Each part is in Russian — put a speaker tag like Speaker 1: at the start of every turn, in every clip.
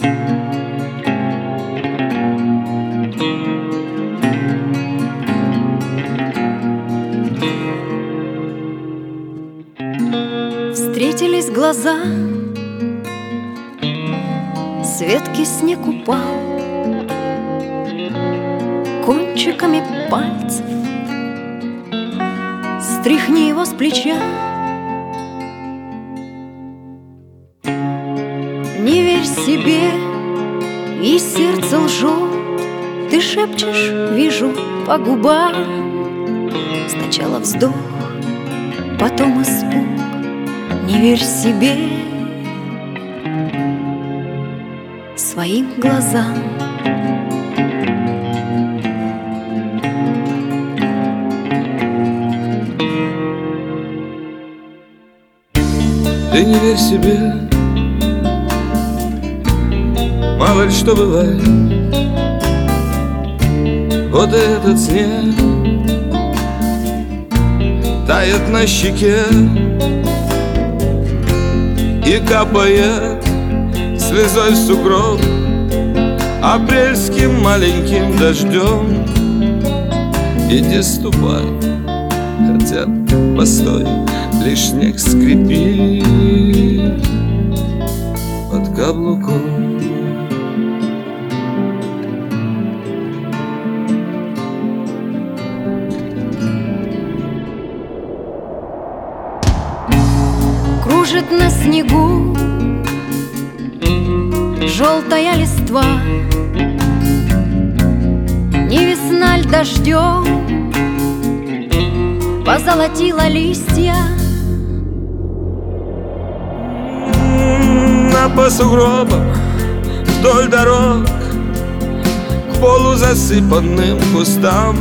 Speaker 1: Встретились глаза, с ветки снег упал, кончиками пальцев стряхни его с плеча. Не верь себе, и сердце лжет. Ты шепчешь, вижу по губам. Сначала вздох, потом испуг. Не верь себе, своим глазам.
Speaker 2: Ты не верь себе, мало ли что бывает. Вот и этот снег тает на щеке и капает слезой в сугроб апрельским маленьким дождем. Иди ступай, хотя постой, лишь снег скрипит под каблуком.
Speaker 1: Кружит на снегу желтая листва, не весна ль дождем позолотила листья.
Speaker 2: По сугробам вдоль дорог к полузасыпанным кустам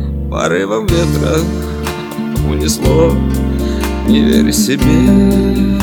Speaker 2: порывом ветра унесло. Не верь себе,